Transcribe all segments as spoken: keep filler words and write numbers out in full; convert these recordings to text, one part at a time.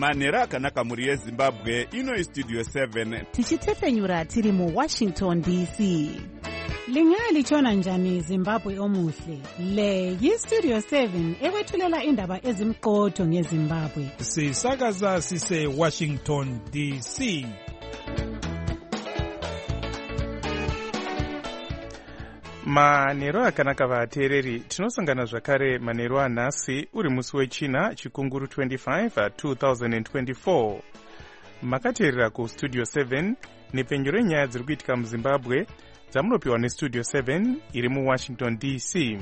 manheru akanaka mhuri yezimbabwe. Ino istudio seven tichitefenyura tiri mu Washington D C. Lingaya lichona njani Zimbabwe omuhle? Le yistudio seven ekwethulela indaba ezimqotho ngeZimbabwe. Sisakaza sise Washington D C. Manheru akanaka vateereri, tinosangana zvakare manheru anhasi uri musi wechina chikunguru twenty-five twenty twenty-four. Makateerera kustudio seven nepenyu renyaya dziri kuitika muZimbabwe dzamunopiwa nestudio seven iri muWashington D C.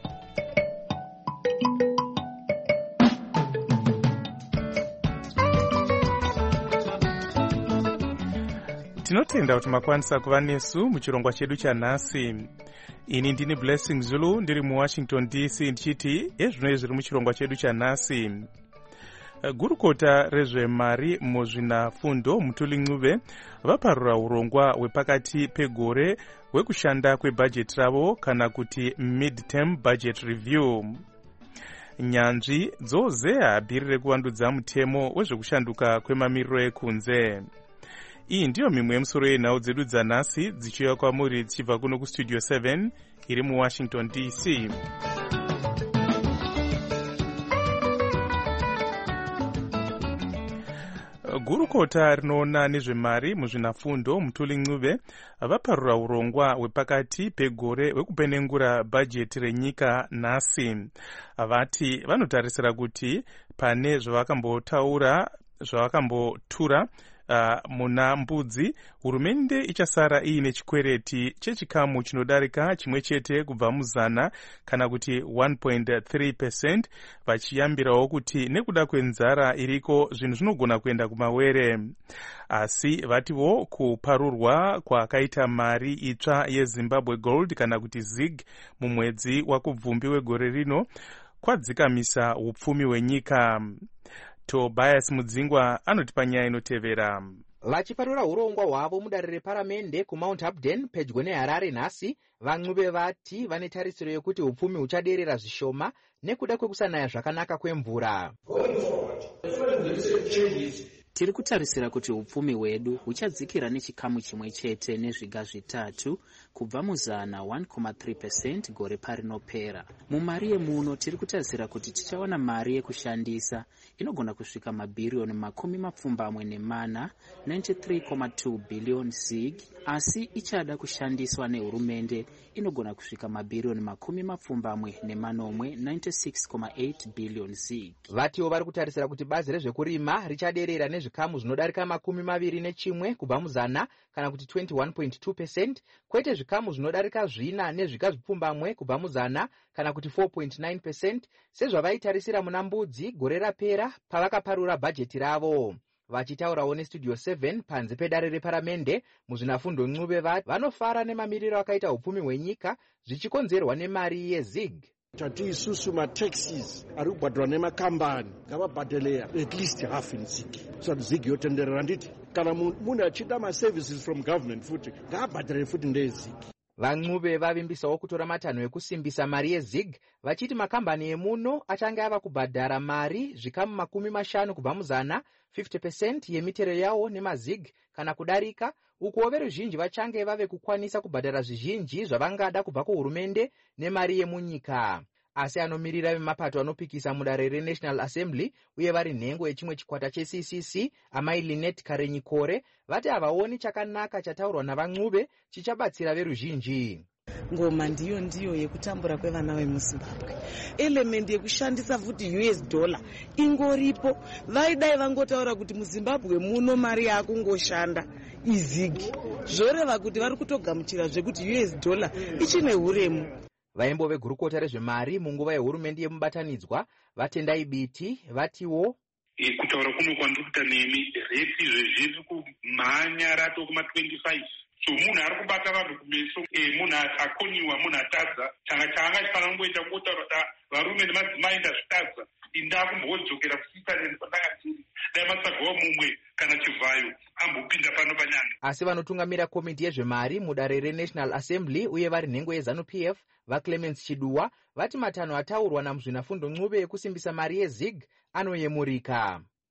Tinotenda kuti makwanisa kuva nesu muchirongwa chedu chanhasi. Ini ndini Blessing Zulu ndiri muWashington D C ndichiti ezvino zviri muchirongwa chedu chanhasi. Gurukota rezvemari muzvinafundo Mutuli Ncube vaparura urongwa hwepakati pegore hwekushanda kwebhajeti ravo kana kuti mid-term budget review. Nyanzvi dzozeya bhiri rekuvandudza mutemo wezvekushanduka kwemamiriro ekunze. Iyi ndiyo mimwe yemusoro yenhau dzedu dzanhasi dzichiuya kwamuri dzichibva kuno kustudio seven iri muWashington D C. Gurukota rinoona nezvemari muzvinafundo Mutuli Ncube vaparura urongwa hwepakati pegore hwekupenengura bhajeti renyika nhasi. Vati vanotarisira kuti pane zvavakambotaura zvavakambotura Uh, muna mbudzi hurumende ichasara iine chikwereti chechikamu chinodarika chimwe chete kubva muzana kana kuti one point three percent, vachiyambirawo kuti nekuda kwenzara iriko zvinhu zvinogona kuenda kumawere. Asi vatiwo kuparurwa kwakaita mari itsva yeZimbabwe Gold kana kuti zig mumwedzi wakubvumbi wegore rino kwadzikamisa upfumi hwenyika. Tobias Mudzingwa anotipa nyaya inotevera. Vachiparura urongwa hwavo mudare reparamende kuMount Upden pedyo neHarare nhasi, vaNcube vati vane tarisiro yekuti upfumi huchaderera zvishoma nekuda kwekusanaya zvakanaka kwemvura. Tiri kutarisira kuti upfumi hwedu huchadzikira nechikamu chimwe chete nezviga zvitatu kubva muzana one point three percent gore parinopera. Mumari yemuno tiri kutarisira kuti tichawana mari yekushandisa inogona kusvika mabhiriyoni makumi mapfumbamwe nemana ninety-three point two billion zig, asi ichada kushandiswa nehurumende inogona kusvika mabhiriyoni makumi mapfumbamwe nemanomwe ninety-six point eight billion zig. Vatiwo vari kutarisira kuti bazi rezvekurima richaderera nezvikamu zvinodarika makumi maviri nechimwe kubva muzana kana kuti twenty-one point two percent, kwete zvikamu zvinodarika zvina nezvika zvipfumbamwe kubva muzana kana kuti four point nine percent sezvavaitarisira muna mbudzi gore rapera pavakaparura bhajeti ravo. Vachitaurawo nestudio seven panze pedare reparamende muzvinafundo Ncube vati vanofara nemamiriro akaita upfumi hwenyika zvichikonzerwa nemari yezig. Tati isusu mataxes ari kubhadharwa nemakambani ngavabhadhele at least half in zig, so zig yotenderera nditi kana munhu achida maservices from government futi ngavabhadhele futi ndezig. VaNcube vavimbisawo kutora matanho ekusimbisa mari yezig vachiti makambani emuno achange ava kubhadhara mari zvikamu makumi mashanu kubva muzana fifty percent yemitero yawo nemazig kana kudarika, uko veruzhinji vachange vave kukwanisa kubhadhara zvizhinji zvavangada kubva kuhurumende nemari yemunyika. Asi anomirira vemapato anopikisa mudare reNational Assembly uye vari nhengo yechimwe chikwata cheC C C Amai Linet Karenyikore vati havaoni chakanaka chataurwa navaNcube chichabatsira veruzhinji. Ngoma ndiyo ndiyo yekutambura kwevana vemuZimbabwe. Element yekushandisa futi U S dollar ingoripo. Vaidai vangotaura kuti muZimbabwe muno mari yakungoshanda izigi. Zvoreva kuti vari kutogamuchira zvekuti U S dollar ichine huremu. Vaimbo vegurukota rezvemari munguva yehurumende yemubatanidzwa vatendai biti vatiwo kutaura kuno kwandiri kuita nemi reti zvezviri kumhanya rato kuma twenty-five, so munhu ari kubata vanhu kumeso, munhu akoniwa, munhu atadza changa chaanga chifanira kungoita kungotaura kuti varume nemadzimai ndazvitadza indakumbodzokera kusitaneni pandakatiri dai matsvagawo mumwe kana chivhayo ambopinda pano panyanga. Asi vanotungamira komiti yezvemari mudare reNational Assembly uye vari nhengo yeZanu-P F vaClemens Chiduwa vati matanho ataurwa namuzvinafundo Ncube ekusimbisa mari yezig anoyemurika.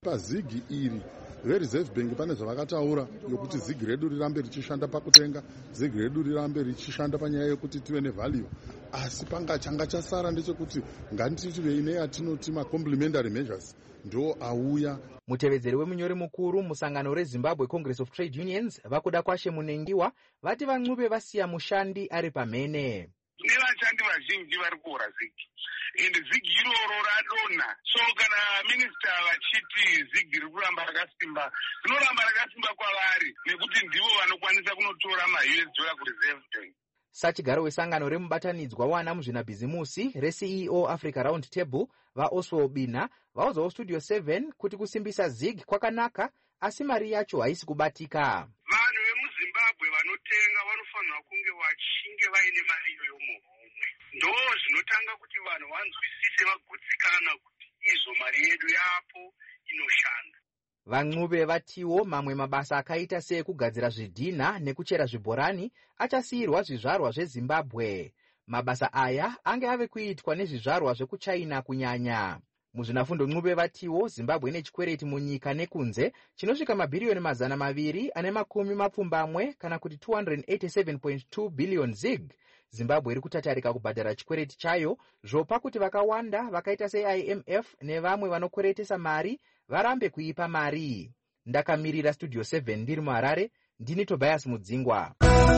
pazigi iri vereserve bank pane zvavakataura yokuti zigi redu rirambe richishanda pakutenga, zigi redu rirambe richishanda panyaya yekuti tive nevalue, asi panga changa chasara ndechekuti ngatitive neyatinoti macomplementary measures ndo auya. Mutevedzeri wemunyori mukuru musangano reZimbabwe Congress of Trade Unions vakuda kwashe munengiwa vati vaNcube vasiya mushandi ari pamhene. Tine vashandi vazhinji vari kuora zigi ende zigi iroro radonha, so kana minista vachiti zigi riri kuramba rakasimba, rinoramba rakasimba kwavari nekuti ndivo vanokwanisa kunotora ma-U S dollar kureserve bank. Sachigaro wesangano remubatanidzwa wana muzvinabhizimusi re-C E O Africa Round Table vaOswo Bina vaudzawo Studio seven kuti kusimbisa zig kwakanaka, asi mari yacho haisi kubatika. Vanhu vemuZimbabwe vanotenga vanofanira kunge vachinge vaine mari yomuhomwe, ndo zvinotanga kuti vanhu vanzwisise vagutsikana kuti izvo mari yedu yapo inoshanda. VaNcube vatiwo mamwe mabasa akaita seekugadzira zvidhina nekuchera zvibhorani achasiyirwa zvizvarwa zveZimbabwe. Mabasa aya ange ave kuitwa nezvizvarwa zvekuChina kunyanya. Muzvinafundo Ncube vatiwo Zimbabwe ine chikwereti munyika nekunze chinosvika mabhiriyoni mazana maviri ane makumi mapfumbamwe kana kuti two hundred eighty-seven point two billion zig. Zimbabwe iri kutatarika kubhadhara chikwereti chayo, zvopa kuti vakawanda vakaita se-I M F nevamwe vanokweretesa mari varambe kuipa mari. Ndakamirira Studio seven ndiri muHarare, ndini Tobias Mudzingwa.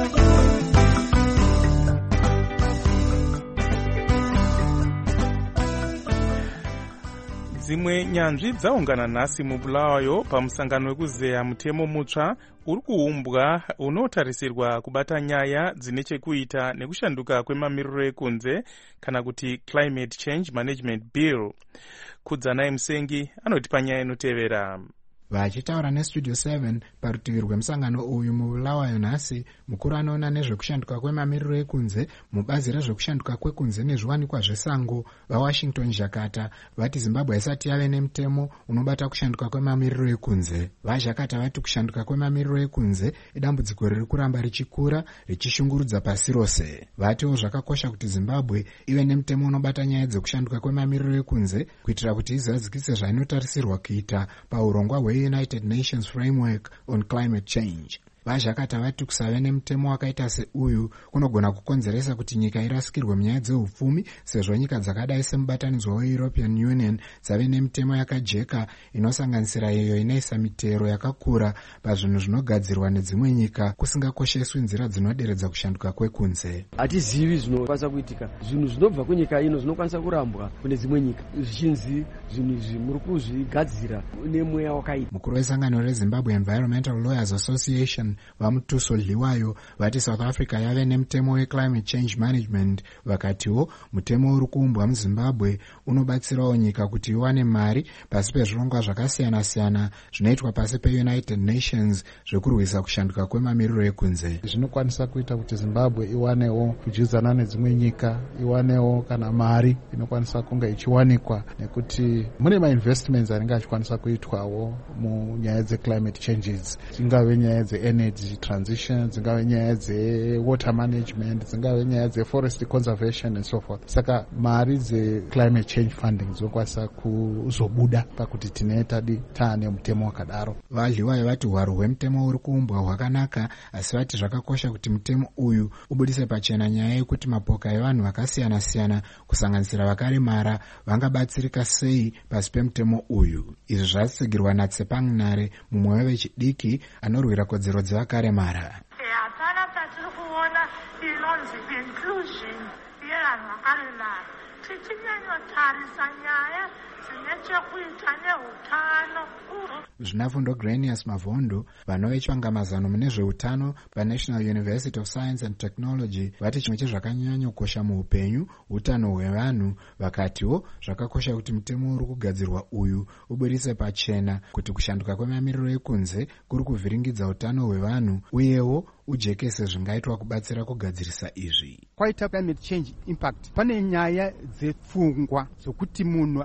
Dzimwe nyanzvi dzaungana nhasi muBulawayo pamusangano wekuzeya mutemo mutsva uri kuumbwa unotarisirwa kubata nyaya dzine chekuita nekushanduka kwemamiriro ekunze kana kuti Climate Change Management Bill. Kudzanai Musengi anoti panyaya inotevera. Vachitaura neStudio seven parutivi rwemusangano uyu muBulawayo nhasi, mukuru anoona nezvekushanduka kwemamiriro ekunze mubazi rezvekushanduka kwekunze nezviwanikwa zvesango vaWashington Jakarta vati Zimbabwe isati yave nemutemo unobata kushanduka kwemamiriro ekunze. VaJakarta vati kushanduka kwemamiriro ekunze idambudziko riri kuramba richikura richishungurudza pasi rose. Vatiwo zvakakosha kuti Zimbabwe ive nemutemo unobata nyaya dzekushanduka kwemamiriro ekunze kuitira kuti izadzikise zvainotarisirwa kuita paurongwa hwe United Nations Framework on Climate Change. VaJakarta vati kusave nemutemo wakaita seuyu kunogona kukonzeresa kuti nyika irasikirwe munyaya dzeupfumi, sezvo nyika dzakadai semubatanidzwa weEuropean Union dzave nemutemo yakajeka inosanganisira iyo inoisa mitero yakakura pazvinhu zvinogadzirwa nedzimwe nyika kusingakosheswi nzira dzinoderedza kushanduka kwekunze. Hatizivi zvinokwanisa kuitika, zvinhu zvinobva kunyika ino zvinokwanisa kurambwa kune dzimwe nyika, zvichinzi zvinhu izvi muri kuzvigadzira nemweya wakaipa. Mukuru wesangano reZimbabwe Environmental Lawyers Association Vamutuso Liwayo vati South Africa yave nemutemo weClimate Change Management, vakatiwo mutemo uri kuumbwa muZimbabwe unobatsirawo nyika kuti iwane mari pasi pezvirongwa zvakasiyana-siyana zvinoitwa pasi peUnited Nations zvekurwisa kushanduka kwemamiriro ekunze. Zvinokwanisa kuita kuti Zimbabwe iwanewo kudyidzana nedzimwe nyika, iwanewo kana mari inokwanisa kunge ichiwanikwa nekuti mune mainvestments anenge achikwanisa kuitwawo munyaya dzeclimate changes, dzingave nyaya dze energy transition, dzingave nyaya dzewater management, dzingave nyaya dzeforest conservation and so forth. Saka mari dzeclimate change funding dzinokwanisa kuzobuda pakuti tine tadi taane mutemo wakadaro. VaLiwayo vati hwaro hwemutemo uri kuumbwa hwakanaka, asi vati zvakakosha kuti mutemo uyu ubudise pachena nyaya yekuti mapoka evanhu vakasiyana-siyana kusanganisira vakaremara vangabatsirika sei pasi pemutemo uyu. Izvi zvatsigirwa naTsepang Nare, mumwe wevechidiki anorwira kodzero dzevakaremara. Hapana patiri kuona inonzi inclusion yevanhu vakaremara, tichinyanyotarisa nyaya dzine chekuita neutano. Zvinafundo Granius Mavondo, vanove chivangamazano mune zveutano paNational University of Science and Technology, vati chimwe chezvakanyanyokosha muupenyu utano hwevanhu, vakatiwo zvakakosha kuti mutemo uri kugadzirwa uyu ubudise pachena kuti kushanduka kwemamiriro ekunze kuri kuvhiringidza utano hwevanhu uyewo ujekese zvingaitwa kubatsira kugadzirisa izvi. Kwaita climate change impact, pane nyaya dzepfungwa dzokuti munhu anenge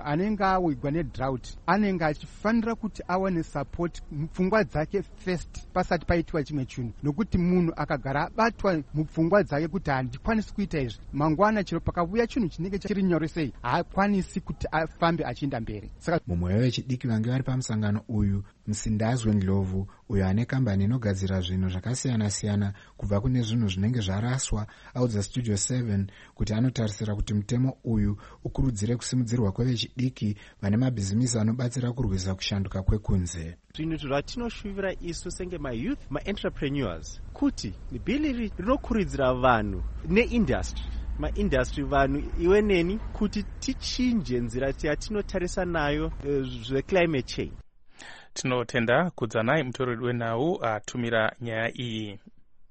awigwa nedrought anenge achifanira kuti awane support mupfungwa dzake first pasati paitwa chimwe chinhu, nokuti munhu akagara abatwa mupfungwa dzake kuti handikwanisi kuita izvi, mangwana chero pakavuya chinhu chinenge chiri nyore sei haakwanisi kuti afambe achienda mberi. Saka mumwe wevechidiki vange vari pamusangano uyu Musindazwe Ndlovu, uyo ane kambani inogadzira zvinhu zvakasiyana-siyana kubva kune zvinhu zvinenge zvaraswa, audza Studio seven kuti anotarisira kuti mutemo uyu ukurudzire kusimudzirwa kwevechidiki vane mabhizimisi anobatsira kurwisa kushanduka kwekunze. Zvinhu zvatinoshuvira isu senge mayouth maentrepreneurs kuti bhili rinokurudzira vanhu neindustry maindustry vanhu iwe neni kuti tichinje nzira yatinotarisa nayo uh, zveclimate change. Tinotenda kudzanai mutoreri wenhau atumira nyaya iyi.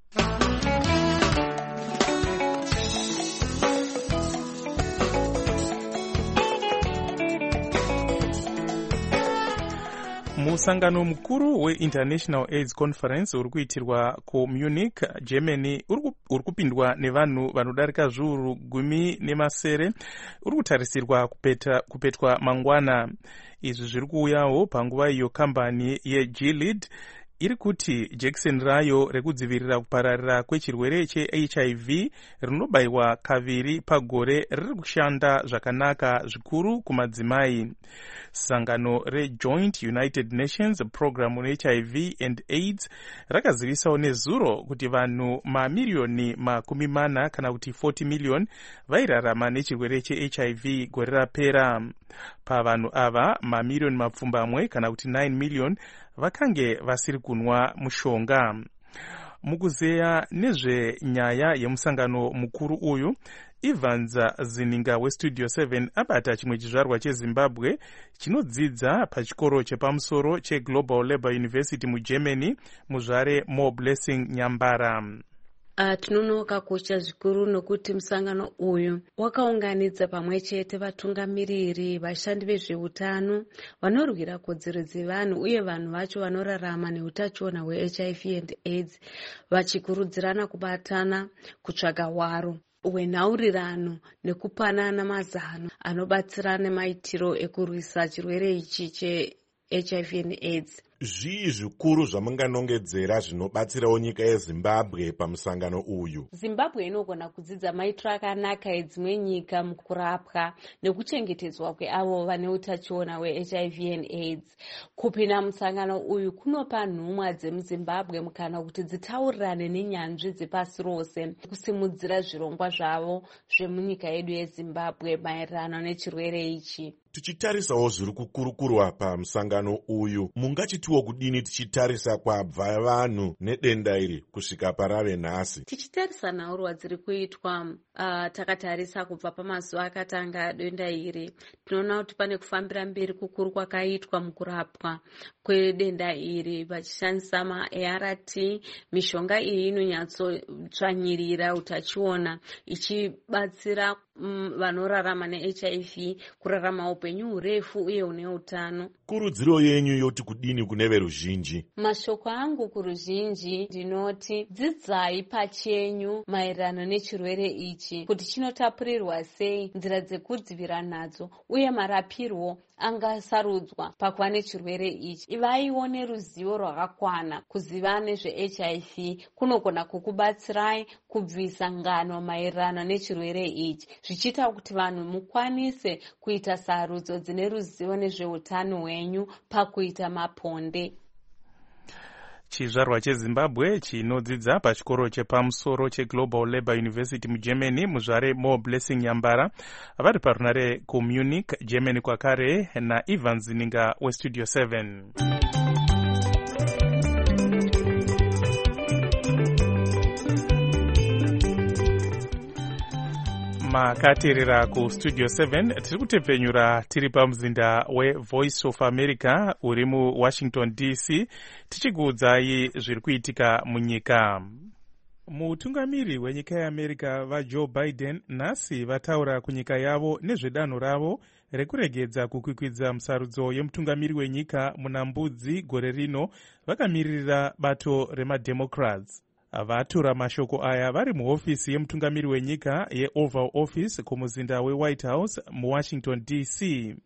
Musangano mukuru weInternational AIDS Conference uri kuitirwa kuMunich, Germany, uri kupindwa nevanhu vanodarika zviuru gumi nemasere, uri kutarisirwa kupetwa mangwana. Izvi zviri kuuyawo panguva iyo kambani yeGilead iri kuti jekiseni rayo rekudzivirira kupararira kwechirwere cheH I V rinobayiwa kaviri pagore riri kushanda zvakanaka zvikuru kumadzimai. Sangano reJoint United Nations Program on H I V and AIDS rakazivisawo nezuro kuti vanhu mamiriyoni makumi mana kana kuti forty million vairarama nechirwere cheH I V gore rapera. Pavanhu ava mamiriyoni mapfumbamwe kana kuti nine million vakange vasiri kunwa mushonga. Mukuzeya nezvenyaya yemusangano mukuru uyu, Evans Zininga weStudio seven abata chimwe chizvarwa cheZimbabwe chinodzidza pachikoro chepamusoro cheGlobal Labour University muGermany, muzvare More Blessing Nyambara. Uh, tinonoka kosha zvikuru nokuti musangano uyu wakaunganidza pamwe chete vatungamiriri, vashandi vezveutano, vanorwira kodzero dzevanhu uye vanhu vacho vanorarama neutachiona hweH I V and AIDS, vachikurudzirana kubatana kutsvaga hwaro hwenhaurirano nekupanana mazano anobatsirana maitiro ekurwisa chirwere ichi cheH I V and AIDS. Zvii zvikuru zvamunganongedzera zvinobatsirawo nyika yeZimbabwe pamusangano uyu? Zimbabwe inogona kudzidza maitiro akanaka edzimwe nyika mukurapwa nekuchengetedzwa kweavo vane utachiona hweH I V and AIDS. Kupinda musangano uyu kunopa nhumwa dzemuZimbabwe mukana kuti dzitaurirane nenyanzvi dzepasi rose kusimudzira zvirongwa zvavo zvemunyika yedu yeZimbabwe maererano nechirwere ichi. Tichitarisawo zviri kukurukurwa pamusangano uyu, mungachitiwo kudini tichitarisa kwabva vanhu nedenda iri kusvika parave nhasi? Tichitarisa nhaurwa dziri kuitwa, uh, takatarisa kubva pamazuva akatanga denda iri, tinoona kuti pane kufambira mberi kukuru kwakaitwa mukurapwa kwedenda iri vachishandisa maA R T. Mishonga iyi inonyatsotsvanyirira utachiona ichibatsira mm, vanorarama neH I V kurarama upenyu hurefu uye hune utano. Kurudziro yenyu yoti kudini kune veruzhinji? Mashoko angu kuruzhinji ndinoti dzidzai pachenyu maererano nechirwere ichi, kuti chinotapurirwa sei, nzira dzekudzivira nadzo uye marapirwo angasarudzwa pakuva nechirwere ichi. Ivaiwo neruzivo rwakakwana. Kuziva nezveH I V kunogona kukubatsirai kubvisa ngano maererano nechirwere ichi, zvichiita kuti vanhu mukwanise kuita sarudzo dzine ruzivo nezveutano hwenyu pakuita maponde. Chizvarwa cheZimbabwe chinodzidza pachikoro chepamusoro cheGlobal Labour University muGermany, muzvare More Blessing Nyambara, vari parunare kuMunich, Germany kwakare, naEvans Zininga weStudio seven. Makateerera kuStudio seven, tiri kutepfenyura tiri pamuzinda weVoice of America uri muWashington D C, tichikuudzai zviri kuitika munyika. Mutungamiri wenyika yeAmerica vaJoe Biden nhasi vataura kunyika yavo nezvedanho ravo rekuregedza kukwikwidza musarudzo yemutungamiri wenyika muna mbudzi gore rino, vakamiririra bato remademocrats. Vatura mashoko aya vari muhofisi yemutungamiri wenyika yeOval Office kumuzinda weWhite House muWashington D C.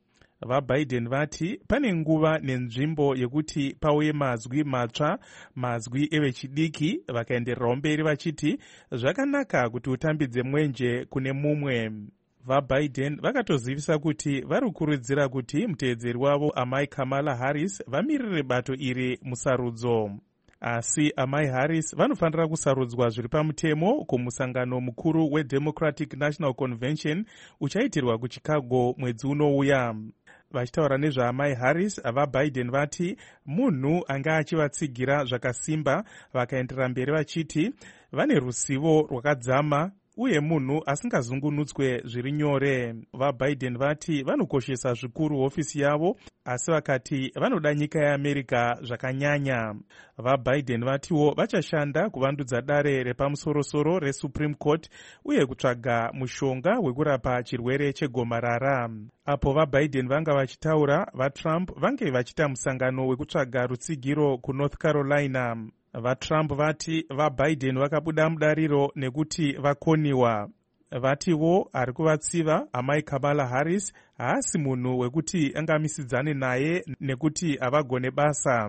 VaBiden vati pane nguva nenzvimbo yekuti pauye mazwi matsva, mazwi evechidiki, vakaendererawo mberi vachiti zvakanaka kuti utambidze mwenje kune mumwe. VaBiden vakatozivisa kuti vari kukurudzira kuti muteedzeri wavo amai Kamala Harris vamirire bato iri musarudzo. Asi amai Harris vanofanira kusarudzwa zviri pamutemo kumusangano mukuru weDemocratic National Convention uchaitirwa kuChicago mwedzi unouya. Vachitaura nezvaamai Harris, VaBiden vati munhu anga achivatsigira zvakasimba, vakaenderera mberi vachiti vane ruzivo rwakadzama uye munhu asingazungunutswe zviri nyore. VaBiden vati vanokoshesa zvikuru hofisi yavo, asi vakati vanoda nyika yeAmerica zvakanyanya. VaBiden vatiwo vachashanda kuvandudza dare repamusorosoro reSupreme Court uye kutsvaga mushonga wekurapa chirwere chegomarara. Apo VaBiden vanga vachitaura, vaTrump vange vachita musangano wekutsvaga rutsigiro kuNorth Carolina. VaTrump vati vaBiden vakabuda mudariro nekuti vakoniwa. Vatiwo ari kuvatsiva amai Kamala Harris haasi munhu wekuti angamisidzane naye nekuti havagone basa.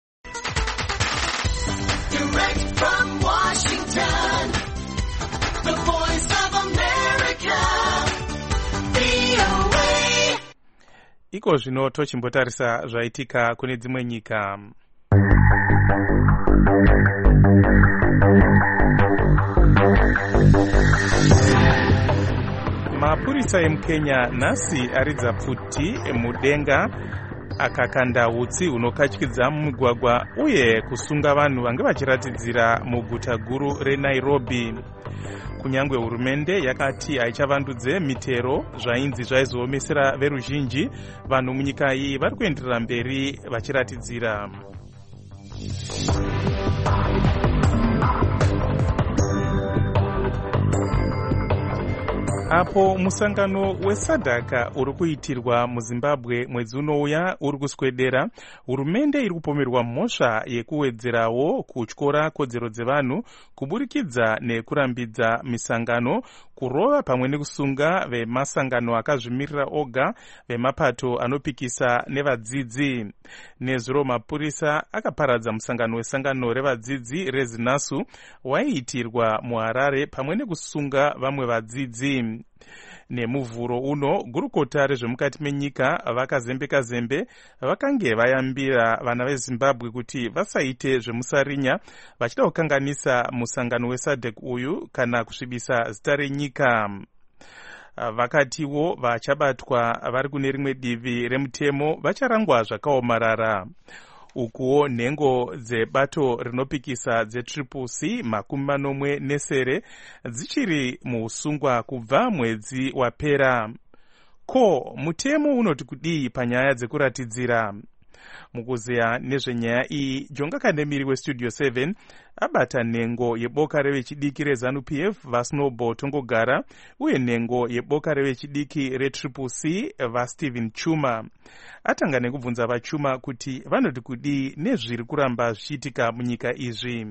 Direct from Washington, the voice of America, V O A. Iko zvino tochimbotarisa zvaitika kune dzimwe nyika. Mapurisa emuKenya nhasi aridza pfuti mudenga akakanda utsi hunokatyidza mumigwagwa uye kusunga vanhu vange vachiratidzira muguta guru reNairobi. Kunyangwe hurumende yakati haichavandudze mitero zvainzi zvaizoomesera veruzhinji, vanhu munyika iyi vari kuenderera mberi vachiratidzira. Apo musangano wesadhaka uri kuitirwa muZimbabwe mwedzi unouya uri kuswedera, hurumende iri kupomerwa mhosva yekuwedzerawo kutyora kodzero dzevanhu kuburikidza nekurambidza misangano, kurova pamwe nekusunga vemasangano akazvimirira oga, vemapato anopikisa nevadzidzi. Nezuro mapurisa akaparadza musangano wesangano revadzidzi reZinasu waiitirwa muHarare pamwe nekusunga vamwe vadzidzi. Nemuvhuro uno, gurukota rezvemukati menyika vakazembeka zembe vakange vayambira vana veZimbabwe kuti vasaite zvemusarinya vachida kukanganisa musangano weSADC uyu kana kusvibisa zita renyika. Vakatiwo vachabatwa vari kune rimwe divi remutemo vacharangwa zvakaomarara. Ukuwo nhengo dzebato rinopikisa dzetriple C makumi manomwe nesere dzichiri muusungwa kubva mwedzi wapera. Ko, mutemo unoti kudii panyaya dzekuratidzira? Mukuzeya nezvenyaya iyi, Jonga Kandemiri weStudio seven abata nhengo yeboka revechidiki reZANU P F vaSnowball Tongogara uye nhengo yeboka revechidiki retriple C vaStephen Chuma. Atanga nekubvunza vaChuma kuti vanoti kudii nezviri kuramba zvichiitika munyika izvi.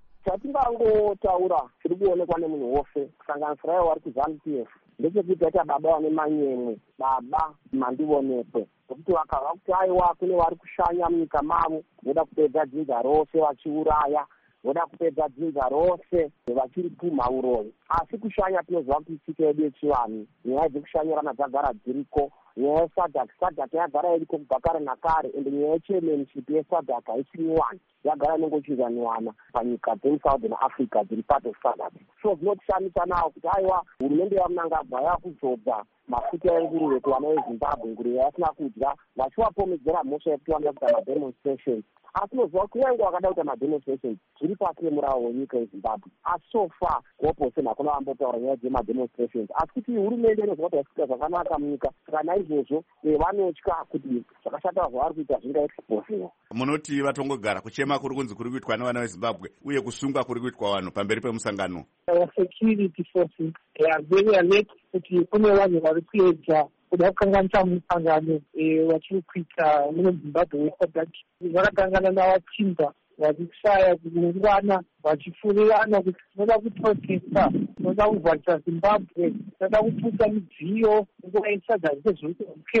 Chatingangotaura chiri kuonekwa nemunhu wose kusanganisira ivo vari kuZANU P F ndechekuti aita baba vane manyemwe, baba mandionekwe, nokuti vakava kuti aiwa kune vari kushanya munyika mavo, voda kupedza dzinza rose vachiuraya, voda kupedza dzinza rose vachiri pumha uroyi. Asi kushanya tinoziva kuti tsika yedu yechivanhu, nyaya dzekushanyirana dzagara dziriko. Nyaya yeSADC, SADC yagara iriko kubva kare nakare, ende nyaya yechairmanship yeSADC haisiniwana, yagara inongochinjaniwana panyika dzemuSouthern Africa dziri part of SADC. So zvinotishamisa nawo kuti aiwa hurumende yaMnangagwa yakuzodza mafuta enguruve kuvana veZimbabwe, nguruve yasina kudya, vachivapomedzera mhosva yekuti vanoda kuita mademonstrations. Asi tinoziva kuti kunyange vakada kuita mademonstrations zviri pasi remuravo wenyika yeZimbabwe. Asi so far goposen hakuna vambotaura nyaya dzemademonstrations. Asi kuti hurumende inoziva kuti yasvika zvakanaka munyika, saka naizvozvo vanotya kuti zvakashata zvavari kuita zvingaexposiwa. Munoti vatongogara kuchema kuri kunzi kuri kuitwa nevana veZimbabwe uye kusunga kuri kuitwa vanhu pamberi pemusangano. Security forces they are very alert kuti kune vanhu vari kuedza kuda kukanganisa musangano vachiri kuita muZimbabwe weSADC. Vakakangana navachimba vachishaya kuungana vachifurirana kuti tinoda kuprotesta, tinoda kuvhachisa Zimbabwe, tinoda kuputsa midziyo nguva yeSADC sezviri kuKenya.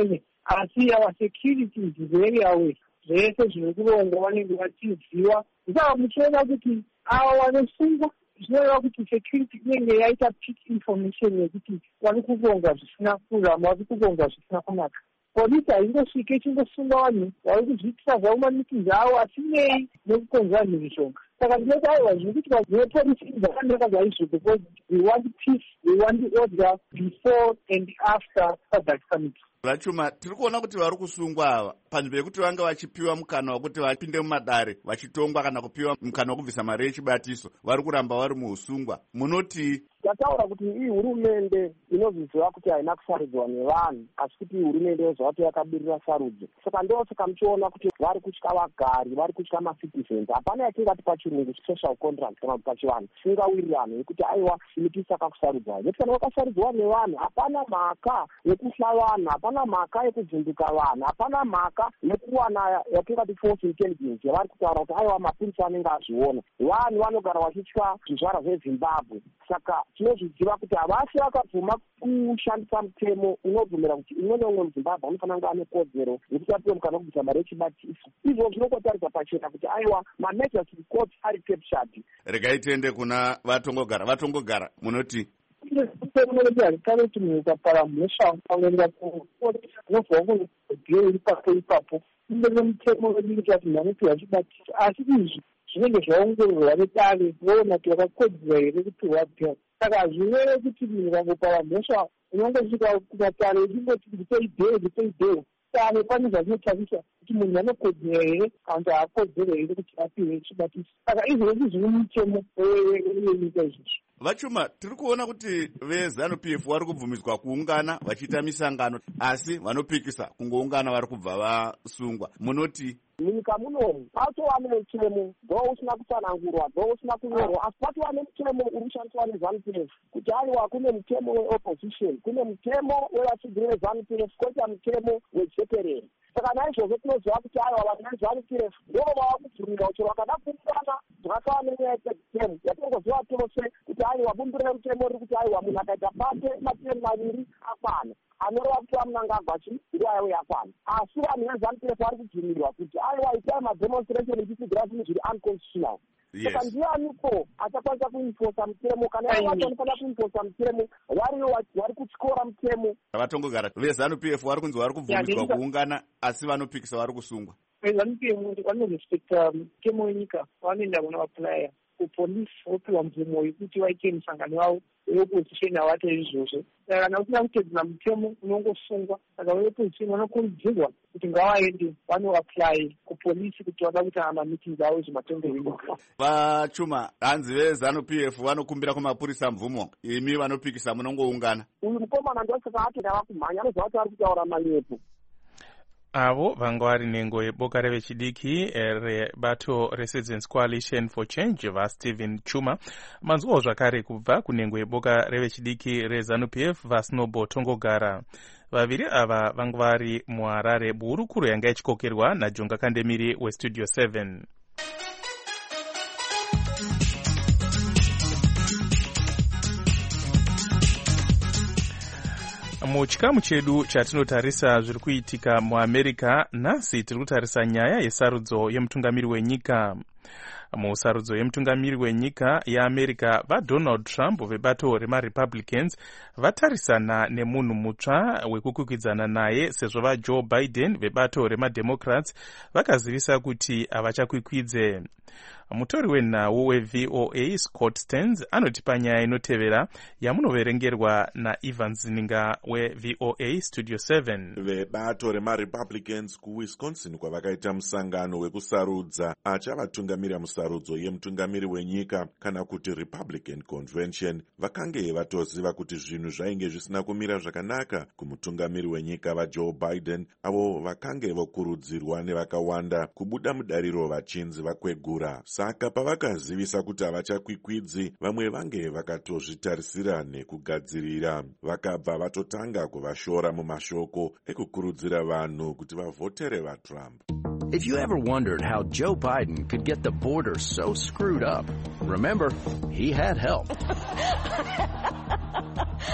asi our security is very aware. Zvese zviri kurongwa vanenge vachiziva. Saka muchiona kuti ava vanosungwa zvinoreva kuti security inenge yaita peak information yekuti vari kuronga zvisina kurama, vari kuronga zvisina kunaka. Polisi haingosvike ichingosunga vanhu vari kuzviitira zvavo mamitingi avo asinei nekukonzera mhirishonga. Saka ndinoti aiwa zviri kuitwa nepolisi dzakanaka chaizvo because we want peace, we want order before and after SADC summit. Vachuma, tiri kuona kuti vari kusungwa ava panzvimbo yekuti vanga vachipiwa mukana wekuti vapinde mumadare vachitongwa kana kupiwa mukana wekubvisa mari yechibatiso, vari kuramba vari muusungwa. Munoti tataura kuti iyi hurumende inozviziva kuti haina kusarudzwa nevanhu, asi kuti iyi hurumende yozva kuti yakabirira sarudzo. Saka ndosaka muchiona kuti vari kutya vagari, vari kutya macitizens. Hapana yatingati pachirungu social contract kana kuti pachivanhu singawirirano yekuti aiwa ini tisaka kusarudzwa. Nekuti kana wakasarudzwa nevanhu hapana mhaka yekuhla vanhu, hapana mhaka yekuvhunduka vanhu, hapana mhaka yekuwana yatingati false intelligence yavari kutaura kuti aiwa mapurisa anenge azviona. Vanhu vanogara vachitya zvizvarwa zveZimbabwe. Saka tinozviziva kuti havasi vakabvuma kushandisa mutemo unobvumira kuti umwe neumwe muZimbabwe anofanira kunge ane kodzero yekuti apiwe mukana wekubvisa mari yechibatiso. Izvo zvinokotaridza pachena kuti aiwa mameasures court ari captured. Regai tiende kuna vatongogara. Vatongogara munoti kare kuti munhu ukapara mhosva unoenda kunofanira kunge ipapo ipapo indene mutemo wedu kuti vanhu vanopiwa chibatiso, asi izvi zvinenge zvaongororwa nedare voona kuti vakakodzera here kupiwa bhero. Saka hazvirevi kuti munhu vangopara mhosva unongosvika kumatare uchingoti ndipei bhero ndipei bhero. Tare pane zvazvinotarisa kuti munhu anokodzera here kana kuti haakodzere here kuti apiwe chibatiso. Saka izvozvi zviri mutemo wenyika izvozvi. Vachuma, tiri kuona kuti veZanu P F vari kubvumidzwa kuungana vachiita misangano, asi vanopikisa kungoungana vari kubva vasungwa. Munoti munyika munomu patova nemutemo dho usina kutsanangurwa, dho usina kunyorwa, asi patova nemutemo uri kushandiswa neZanu P F kuti aiwa kune mutemo weopposition, kune mutemo wevatsigiri veZanu P F, koita mutemo wejekerere. Saka naizvozvo tinoziva kuti aiwa vanhu veZanu P F ndo vava kubvumira kuti vakada kuungana zvakava nenyaya yemutemo yatinongoziva tose kuti aiwa bumbiro remutemo riri kuti aiwa munhu akaita pate matemu maviri akwana anoreva kuti amunanga agwachi nguva yavo yakwana. Asi vanhu veZanu P F vari kubvumirwa kuti aiwa itai mademonstration ichisigira zvinhu zviri unconstitutional. Saka ndianiko achakwanisa kuinforsa mutemo kana ivo vacho vanofanira kuinforsa mutemo variyo vari kutyora mutemo. Vatongogara veZanu P F vari kunzi vari kubvumidzwa kuungana asi vanopikisa vari kusungwa. veZanu P F vanorespekta mutemo wenyika vanoenda kuna vaplaya kupolisi vopiwa mvumo yekuti vaite musangano wavo weopposition havaita izvozvo. Saka kana usina kutedzera mutemo unongosungwa. Saka veopposition vanokurudzirwa kuti ngavaende vanoapply kupolisi kuti vada kuita mamitingi avo zvimatongero enyika. Vachuma, hanzi veZanu P F vanokumbira kumapurisa mvumo, imi vanopikisa munongoungana. Uyu mukomana ndosaka ati ndava kumhanya anoziva kuti ari kutaura manyepo. Avo vanga vari nhengo yeboka revechidiki rebato reCitizens Coalition for Change vaStephen Chuma. Manzwawo zvakare kubva kunhengo yeboka revechidiki reZanu P F vaSnobo Tongogara. Vaviri ava vanga vari muHarare, buhurukuru yanga ichikokerwa naJonga Kandemiri weStudio seven. Muchikamu chedu chatinotarisa zviri kuitika muAmerica, nhasi tiri kutarisa nyaya yesarudzo yemutungamiri wenyika. Musarudzo yemutungamiri wenyika yeAmerica, vaDonald Trump vebato remaRepublicans vatarisana nemunhu mutsva wekukwikwidzana naye, sezvo vaJoe Biden vebato remaDemocrats vakazivisa kuti havachakwikvidze. Mutori wenhau weV O A Scott Stearns anotipa nyaya inotevera yamunoverengerwa naIvan Zininga weV O A Studio seven. Vebato remaRepublicans kuWisconsin kwavakaita musangano wekusarudza achavatungamira musarudzo yemutungamiri wenyika kana kuti Republican Convention. Vakange vatoziva kuti zvinhu zvainge zvisina kumira zvakanaka kumutungamiri wenyika vaJoe Biden, avo vakange vokurudzirwa nevakawanda kubuda mudariro vachinzi vakwegura. Saka pavakazivisa kuti havachakwikwidzi, vamwe vange vakatozvitarisira nekugadzirira. Vakabva vatotanga kuvashora mumashoko ekukurudzira vanhu kuti vavhotere vaTrump. If you ever wondered how Joe Biden could get the border so screwed up, remember, he had help.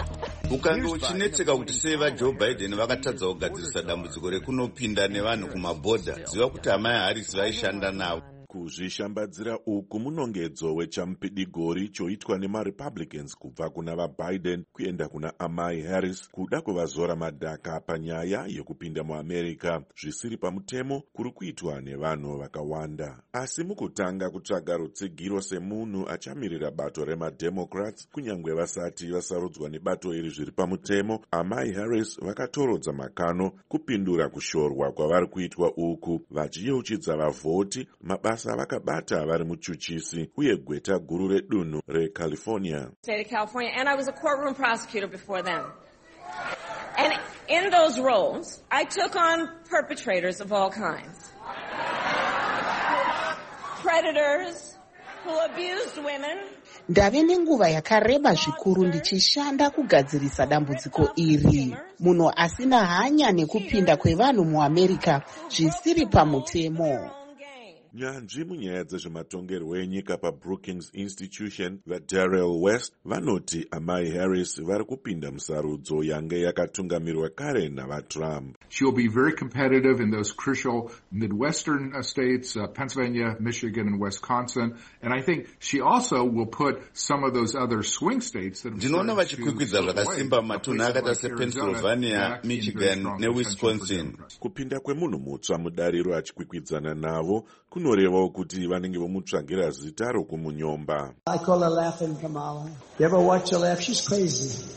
ukange uchinetseka kuti sei vajoe biden vakatadza kugadzirisa dambudziko rekunopinda nevanhu kumabhodha, ziva kuti amai harris vaishanda navo. Kuzvishambadzira uku munongedzo wechamupidigori choitwa nemarepublicans kubva kuna vaBiden kuenda kuna amai Harris kuda kuvazora madhaka panyaya yekupinda muamerica zvisiri pamutemo kuri kuitwa nevanhu vakawanda. Asi mukutanga kutsvaga rutsigiro semunhu achamirira bato remademocrats kunyange vasati vasarudzwa nebato iri zviri pamutemo, amai Harris vakatorodza makano kupindura kushorwa kwavari kuitwa uku, vachiyeuchidza vavhoti mabasa vakabata vari muchuchisi uye gweta guru redunhu reCalifornia. State of California, and I was a courtroom prosecutor before then. And in those roles, I took on perpetrators of all kinds. Predators who abused women. Ndave nenguva yakareba zvikuru ndichishanda kugadzirisa dambudziko iri. Munhu asina hanya nekupinda kwevanhu muAmerica zvisiri pamutemo. Nyanzvi munyaya dzezvematongerwo enyika paBrookings Institution vaDarrell West vanoti amai Harris vari kupinda musarudzo yange yakatungamirirwa kare navaTrump. She'll be very competitive in those crucial Midwestern uh, states, uh, Pennsylvania, Michigan, and Wisconsin. And I think she also will put some of those other swing states that have ndinoona vachikwikwidza zvakasimba matunhu akaita sePennsylvania, Michigan neWisconsin. Kupinda kwemunhu mutsva mudariro achikwikwidzana navo kunorevawo kuti vanenge vomutsvagira zita rokumunyomba. I call her laughing Kamala. You ever watch her laugh? She's crazy.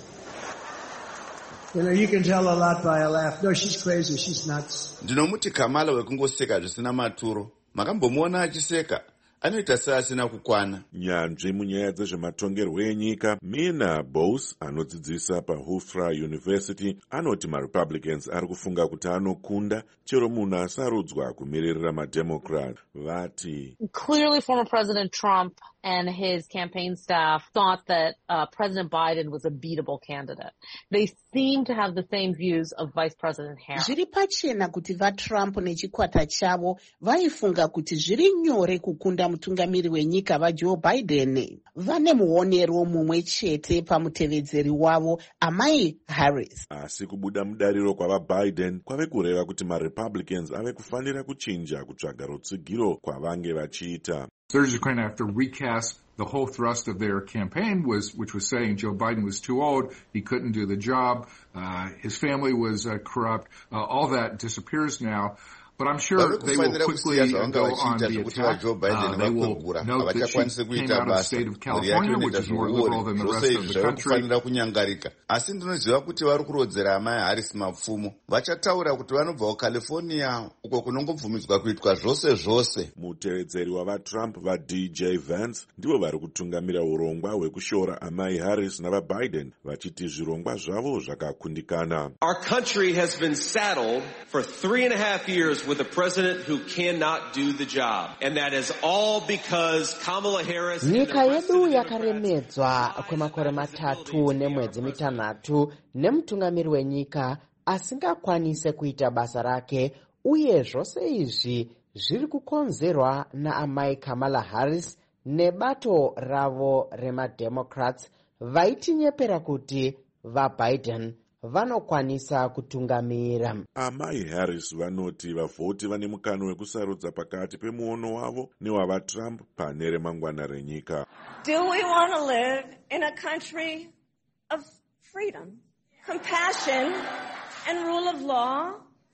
You know, you can tell a lot by her laugh. No, she's crazy. She's nuts. Ndinomuti Kamala wekungoseka zvisina maturo. Makambomuona achiseka? Anoita seasina kukwana. Nyanzvi munyaya dzezvematongerwo enyika, Mina Bose anodzidzisa paHofstra University anoti maRepublicans ari kufunga kuti anokunda chero munhu asarudzwa kumirira maDemocrat. Vati clearly former President Trump and his campaign staff thought that uh, President Biden was a beatable candidate. They seem to have the same views of Vice President Harris. Zviri pachena kuti vaTrump nechikwata chavo vaifunga kuti zviri nyore kukunda mutungamiri wenyika vaJoe Biden. Vane muonero mumwe chete pamutevedzeri wavo amai Harris. Asi kubuda mudariro kwavaBiden kwave kureva kuti maRepublicans ave kufanira kuchinja kutsvaga rutsigiro kwavange vachiita. They're just going to have to recast the whole thrust of their campaign, was which was saying Joe Biden was too old, he couldn't do the job, uh, his family was uh, corrupt. Uh, all that disappears now. But I'm sure they will quickly go on the attack. Uh, they will note that she came out of the state of California, which is more liberal than the rest of the country. Asi ndinoziva kuti vari kurodzera amai Harris mapfumo. Vachataura kuti vanobva kuCalifornia uko kunongobvumidzwa kuitwa zvose zvose. Mutevedzeri wavaTrump vaD J Vance ndivo vari kutungamira urongwa hwekushora amai Harris navaBiden vachiti zvirongwa zvavo zvakakundikana. Our country has been saddled for three and a half years with a president who cannot do the job, and that is all because Kamala Harris. Nyika yedu yakaremedzwa kwemakore matatu nemwedzi mitanhatu nemutungamiri wenyika asingakwanise kuita basa rake, uye zvose izvi zviri kukonzerwa naamai Kamala Harris nebato ravo remademocrats vaitinyepera kuti vaBiden vanokwanisa kutungamira. Amai Harris vanoti vavhoti vane mukana wekusarudza pakati pemuono wavo newavaTrump pane remangwana renyika. Do we want to live in a country of freedom, compassion, and rule of law?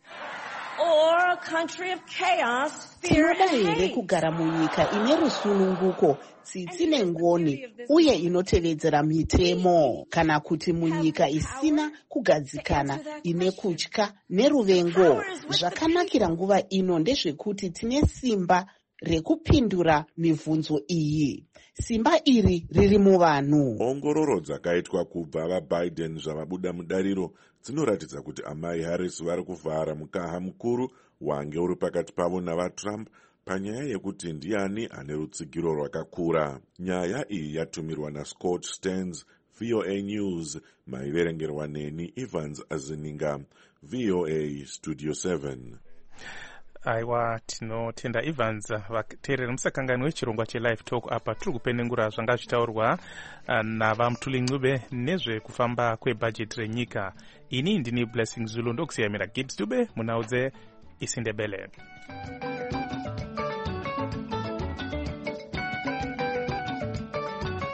Or a country of chaos, fear, and hate? Kugara munyika ine rusununguko, tsitsi nengoni, uye inotevedzera mitemo, kana kuti munyika isina kugadzikana, ine kutya neruvengo. Zvakanakira nguva ino ndezvekuti tine simba rekupindura mibvunzo iyi. Simba iri riri muvanhu. Ongororo dzakaitwa kubva vaBiden zvavabuda mudariro dzinoratidza kuti amai Harris vari kuvhara mukaha mukuru wange uri pakati pavo navaTrump panyaya yekuti ndiani ane rutsigiro rwakakura. Nyaya iyi yatumirwa naScott Stearns, V O A News, maiverengerwa neni Evans Azininga, V O A Studio seven. aiwa tinotenda Evans. Vateereri musakanganwe chirongwa chelive talk apa tiri kupenengura zvanga zvitaurwa navamutuli Ncube nezvekufamba kwebhajeti renyika. Ini ndini Blessing Zulu ndokusiyamira Gibbs Dube munaudze isindebele.